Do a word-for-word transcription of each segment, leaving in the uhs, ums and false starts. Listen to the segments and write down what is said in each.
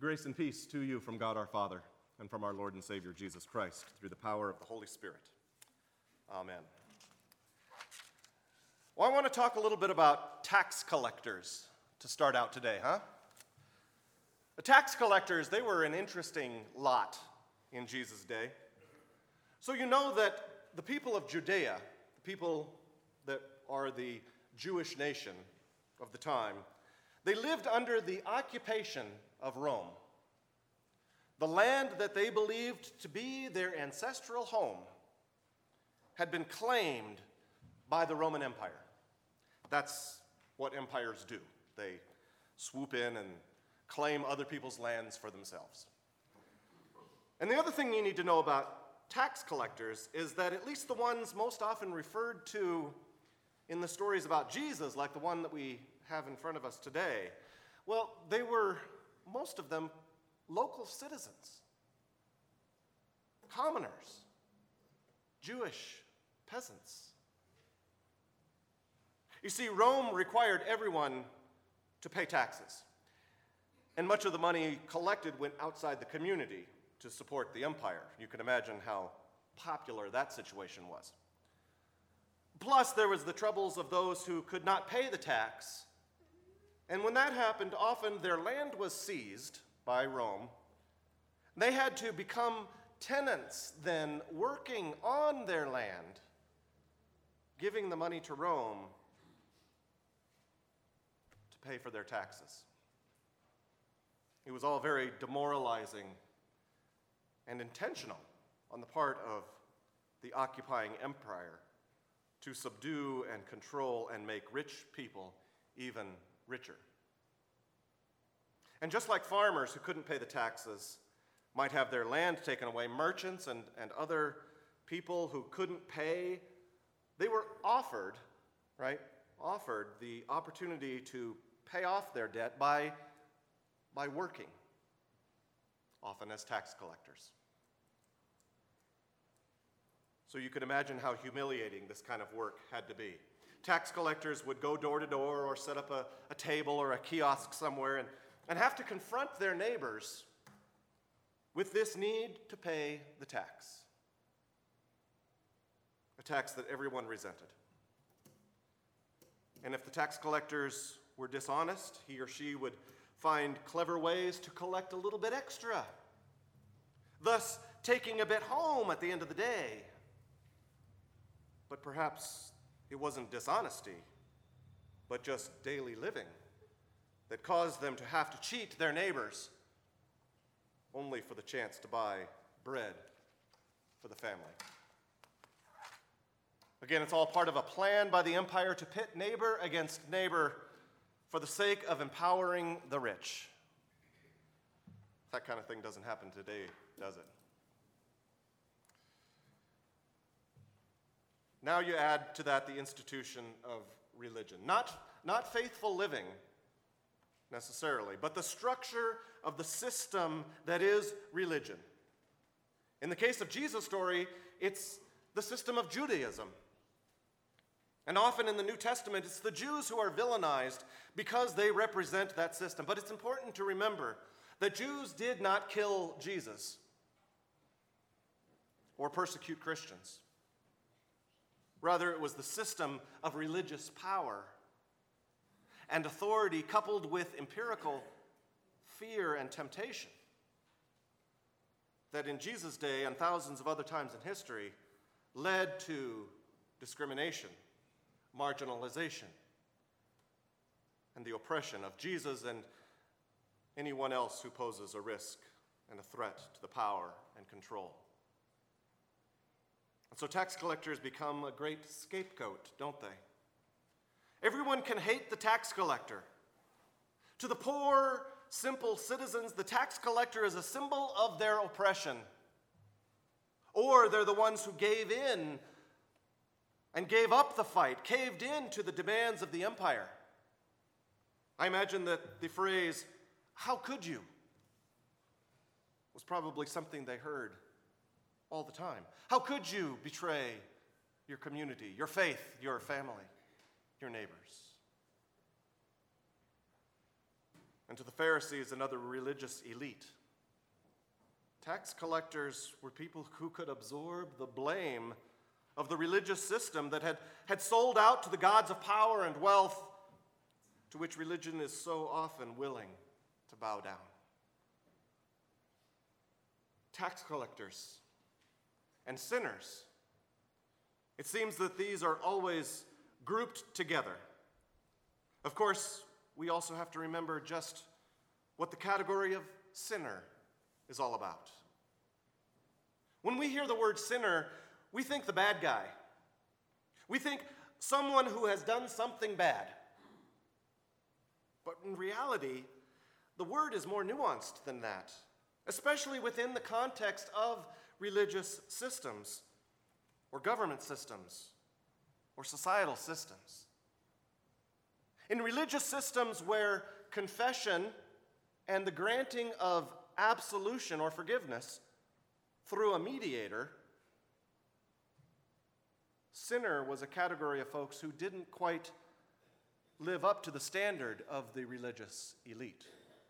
Grace and peace to you from God our Father and from our Lord and Savior Jesus Christ through the power of the Holy Spirit. Amen. Well, I want to talk a little bit about tax collectors to start out today, huh? The tax collectors, they were an interesting lot in Jesus' day. So you know that the people of Judea, the people that are the Jewish nation of the time, they lived under the occupation of Rome. The land that they believed to be their ancestral home had been claimed by the Roman Empire. That's what empires do. They swoop in and claim other people's lands for themselves. And the other thing you need to know about tax collectors is that at least the ones most often referred to in the stories about Jesus, like the one that we have in front of us today, well, they were, most of them, local citizens, commoners, Jewish peasants. You see, Rome required everyone to pay taxes, and much of the money collected went outside the community to support the empire. You can imagine how popular that situation was. Plus, there was the troubles of those who could not pay the tax, and when that happened, often their land was seized by Rome. They had to become tenants then, working on their land, giving the money to Rome to pay for their taxes. It was all very demoralizing and intentional on the part of the occupying empire to subdue and control and make rich people even richer. And just like farmers who couldn't pay the taxes might have their land taken away, merchants and, and other people who couldn't pay, they were offered, right, offered the opportunity to pay off their debt by, by working, often as tax collectors. So you could imagine how humiliating this kind of work had to be. Tax collectors would go door to door or set up a, a table or a kiosk somewhere and, and have to confront their neighbors with this need to pay the tax, a tax that everyone resented. And if the tax collectors were dishonest, he or she would find clever ways to collect a little bit extra, thus taking a bit home at the end of the day. But perhaps it wasn't dishonesty, but just daily living that caused them to have to cheat their neighbors only for the chance to buy bread for the family. Again, it's all part of a plan by the empire to pit neighbor against neighbor for the sake of empowering the rich. That kind of thing doesn't happen today, does it? Now you add to that the institution of religion. Not, not faithful living, necessarily, but the structure of the system that is religion. In the case of Jesus' story, it's the system of Judaism. And often in the New Testament, it's the Jews who are villainized because they represent that system. But it's important to remember that Jews did not kill Jesus or persecute Christians. Rather, it was the system of religious power and authority coupled with empirical fear and temptation that in Jesus' day and thousands of other times in history led to discrimination, marginalization, and the oppression of Jesus and anyone else who poses a risk and a threat to the power and control. And so tax collectors become a great scapegoat, don't they? Everyone can hate the tax collector. To the poor, simple citizens, the tax collector is a symbol of their oppression. Or they're the ones who gave in and gave up the fight, caved in to the demands of the empire. I imagine that the phrase, "How could you?" was probably something they heard all the time. How could you betray your community, your faith, your family, your neighbors? and to the Pharisees, another religious elite. Tax collectors were people who could absorb the blame of the religious system that had, had sold out to the gods of power and wealth, to which religion is so often willing to bow down. Tax collectors and sinners. It seems that these are always grouped together. Of course, we also have to remember just what the category of sinner is all about. When we hear the word sinner, we think the bad guy. We think someone who has done something bad. But in reality, the word is more nuanced than that, especially within the context of religious systems, or government systems, or societal systems. In religious systems where confession and the granting of absolution or forgiveness through a mediator, sinner was a category of folks who didn't quite live up to the standard of the religious elite.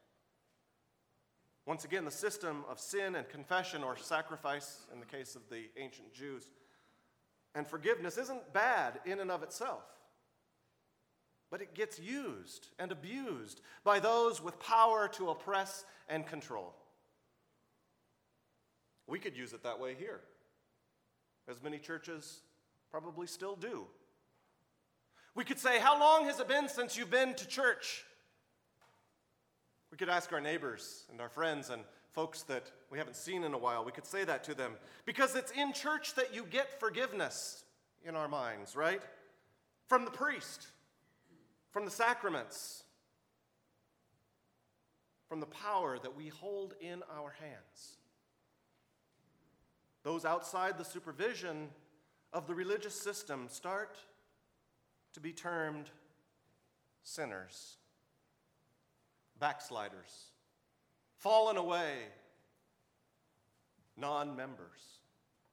Once again, the system of sin and confession, or sacrifice in the case of the ancient Jews, and forgiveness isn't bad in and of itself, but it gets used and abused by those with power to oppress and control. We could use it that way here, as many churches probably still do. We could say, "How long has it been since you've been to church?" We could ask our neighbors and our friends and folks that we haven't seen in a while. We could say that to them, because it's in church that you get forgiveness in our minds, right? From the priest, from the sacraments, from the power that we hold in our hands. Those outside the supervision of the religious system start to be termed sinners, backsliders, fallen away, non-members.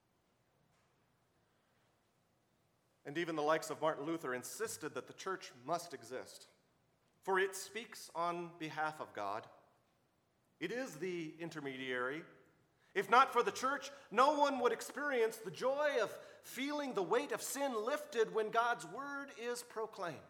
And even the likes of Martin Luther insisted that the church must exist, for it speaks on behalf of God. It is the intermediary. If not for the church, no one would experience the joy of feeling the weight of sin lifted when God's word is proclaimed.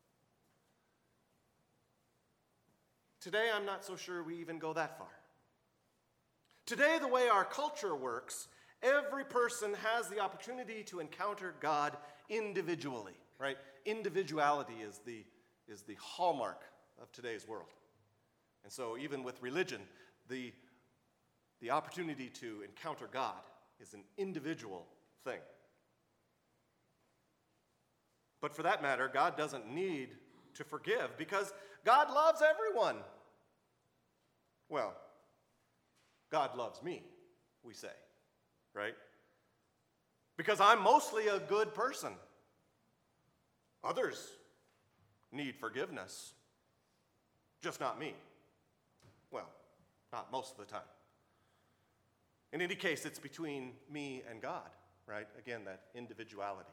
Today, I'm not so sure we even go that far. Today, the way our culture works, every person has the opportunity to encounter God individually, right? Individuality is the, is the hallmark of today's world. And so even with religion, the, the opportunity to encounter God is an individual thing. But for that matter, God doesn't need to forgive, because God loves everyone. Well, God loves me, we say, right? Because I'm mostly a good person. Others need forgiveness, just not me. Well, not most of the time. In any case, it's between me and God, right? Again, that individuality.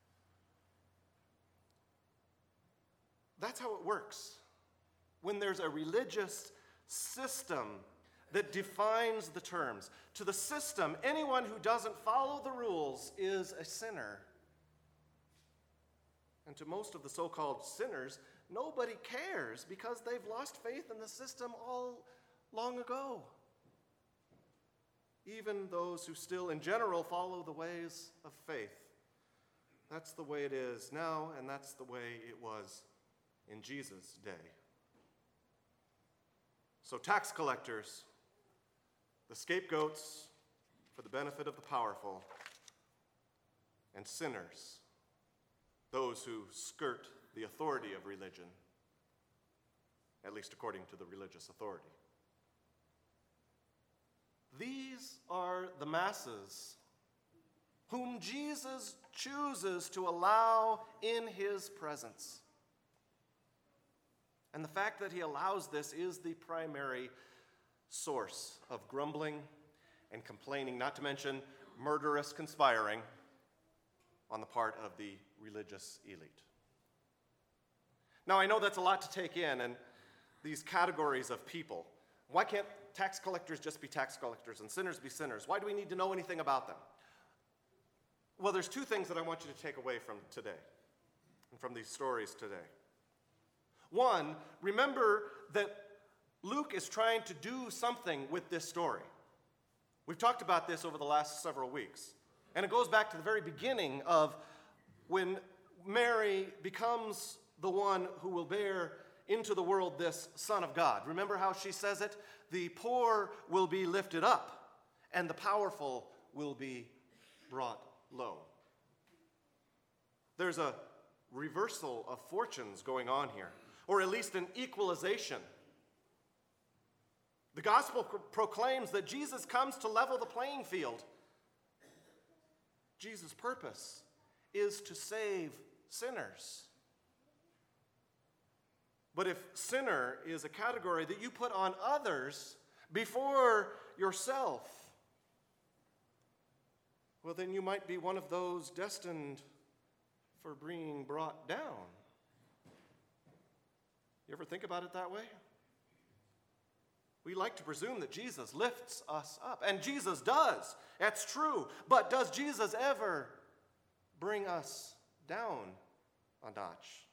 That's how it works. When there's a religious system that defines the terms. To the system, anyone who doesn't follow the rules is a sinner. And to most of the so-called sinners, nobody cares, because they've lost faith in the system all long ago. Even those who still, in general, follow the ways of faith. That's the way it is now, and that's the way it was in Jesus' day. So tax collectors, the scapegoats for the benefit of the powerful, and sinners, those who skirt the authority of religion, at least according to the religious authority. These are the masses whom Jesus chooses to allow in his presence. And the fact that he allows this is the primary source of grumbling and complaining, not to mention murderous conspiring on the part of the religious elite. Now, I know that's a lot to take in, and these categories of people. Why can't tax collectors just be tax collectors and sinners be sinners? Why do we need to know anything about them? Well, there's two things that I want you to take away from today, and from these stories today. One, remember that Luke is trying to do something with this story. We've talked about this over the last several weeks, and it goes back to the very beginning of when Mary becomes the one who will bear into the world this Son of God. Remember how she says it? The poor will be lifted up, and the powerful will be brought low. There's a reversal of fortunes going on here, or at least an equalization. The gospel pro- proclaims that Jesus comes to level the playing field. Jesus' purpose is to save sinners. But if sinner is a category that you put on others before yourself, well, then you might be one of those destined for being brought down. You ever think about it that way? We like to presume that Jesus lifts us up, and Jesus does. That's true. But does Jesus ever bring us down a notch?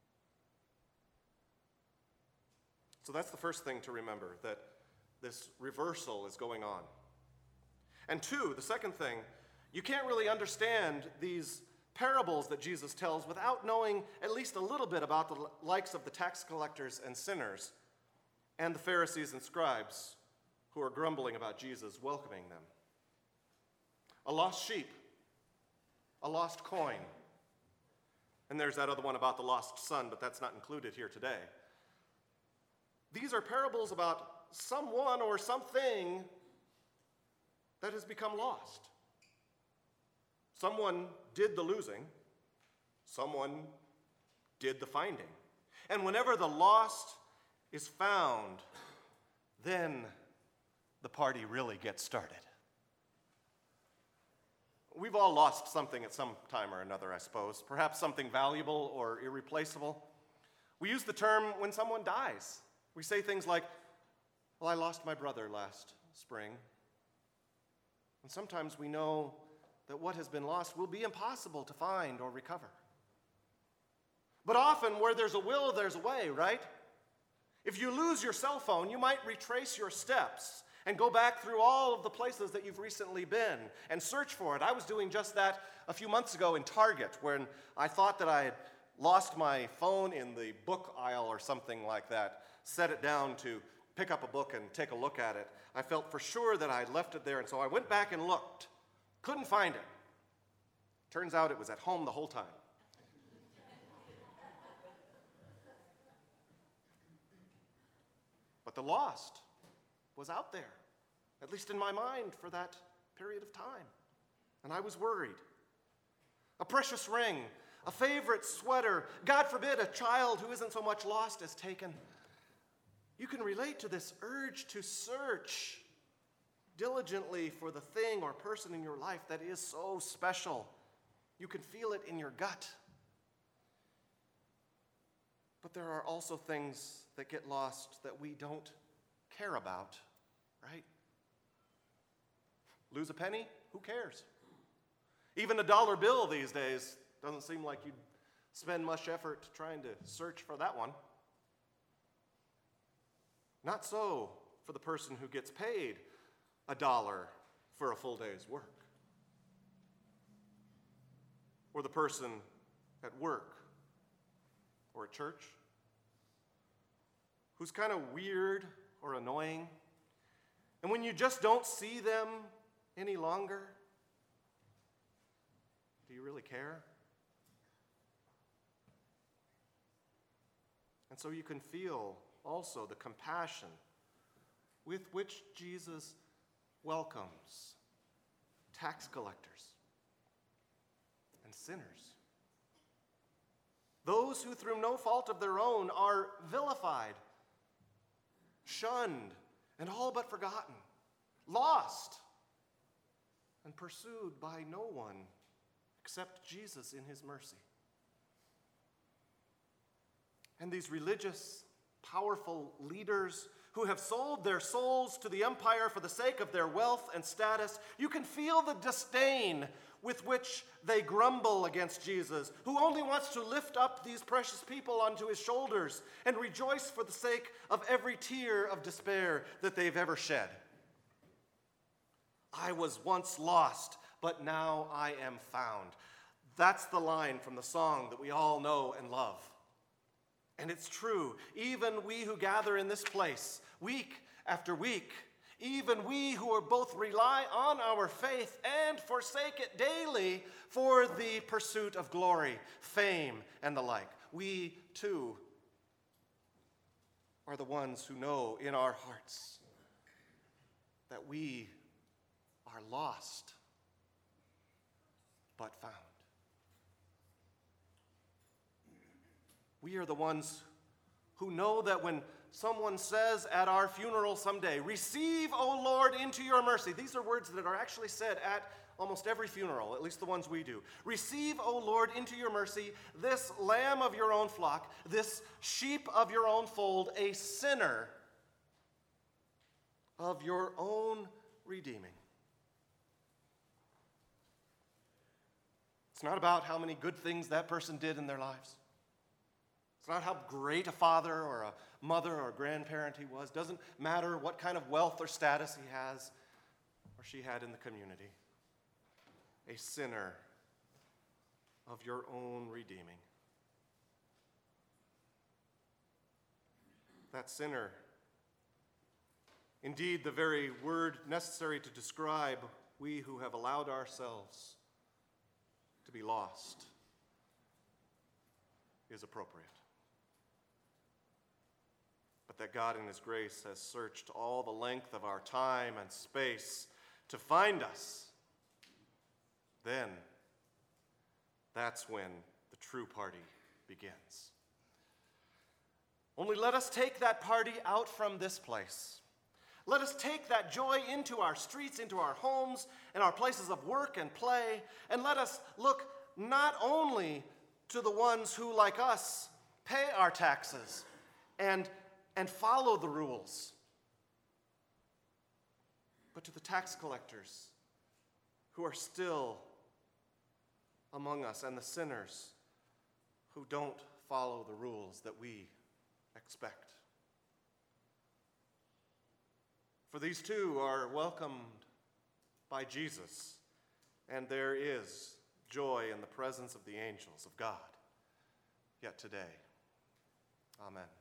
So that's the first thing to remember, that this reversal is going on. And two, the second thing, you can't really understand these parables that Jesus tells without knowing at least a little bit about the likes of the tax collectors and sinners and the Pharisees and scribes who are grumbling about Jesus welcoming them. A lost sheep, a lost coin, and there's that other one about the lost son, but that's not included here today. These are parables about someone or something that has become lost. Someone did the losing, someone did the finding. And whenever the lost is found, then the party really gets started. We've all lost something at some time or another, I suppose, perhaps something valuable or irreplaceable. We use the term when someone dies. We say things like, well, I lost my brother last spring. And sometimes we know that what has been lost will be impossible to find or recover. But often where there's a will, there's a way, right? If you lose your cell phone, you might retrace your steps and go back through all of the places that you've recently been and search for it. I was doing just that a few months ago in Target when I thought that I had lost my phone in the book aisle or something like that, set it down to pick up a book and take a look at it. I felt for sure that I had left it there, and so I went back and looked. Couldn't find it. Turns out it was at home the whole time. But the lost was out there, at least in my mind, for that period of time. And I was worried. A precious ring, a favorite sweater, God forbid a child who isn't so much lost as taken. You can relate to this urge to search diligently for the thing or person in your life that is so special. You can feel it in your gut. But there are also things that get lost that we don't care about, right? Lose a penny? Who cares? Even a dollar bill these days doesn't seem like you'd spend much effort trying to search for that one. Not so for the person who gets paid a dollar for a full day's work, or the person at work or at church who's kind of weird or annoying, and when you just don't see them any longer, do you really care? And so you can feel also the compassion with which Jesus welcomes tax collectors and sinners. Those who through no fault of their own are vilified, shunned, and all but forgotten, lost, and pursued by no one except Jesus in his mercy. And these religious, powerful leaders who have sold their souls to the empire for the sake of their wealth and status. You can feel the disdain with which they grumble against Jesus, who only wants to lift up these precious people onto his shoulders and rejoice for the sake of every tear of despair that they've ever shed. I was once lost, but now I am found. That's the line from the song that we all know and love. And it's true, even we who gather in this place, week after week, even we who are both rely on our faith and forsake it daily for the pursuit of glory, fame, and the like, we too are the ones who know in our hearts that we are lost but found. We are the ones who know that when someone says at our funeral someday, "Receive, O Lord, into your mercy." These are words that are actually said at almost every funeral, at least the ones we do. "Receive, O Lord, into your mercy this lamb of your own flock, this sheep of your own fold, a sinner of your own redeeming." It's not about how many good things that person did in their lives. It's not how great a father or a mother or a grandparent he was. Doesn't matter what kind of wealth or status he has or she had in the community. A sinner of your own redeeming. That sinner, indeed the very word necessary to describe we who have allowed ourselves to be lost, is appropriate. But that God in his grace has searched all the length of our time and space to find us, then that's when the true party begins. Only let us take that party out from this place. Let us take that joy into our streets, into our homes, and our places of work and play, and let us look not only to the ones who, like us, pay our taxes and, and follow the rules, but to the tax collectors who are still among us and the sinners who don't follow the rules that we expect. For these two are welcomed by Jesus, and there is joy in the presence of the angels of God yet today. Amen.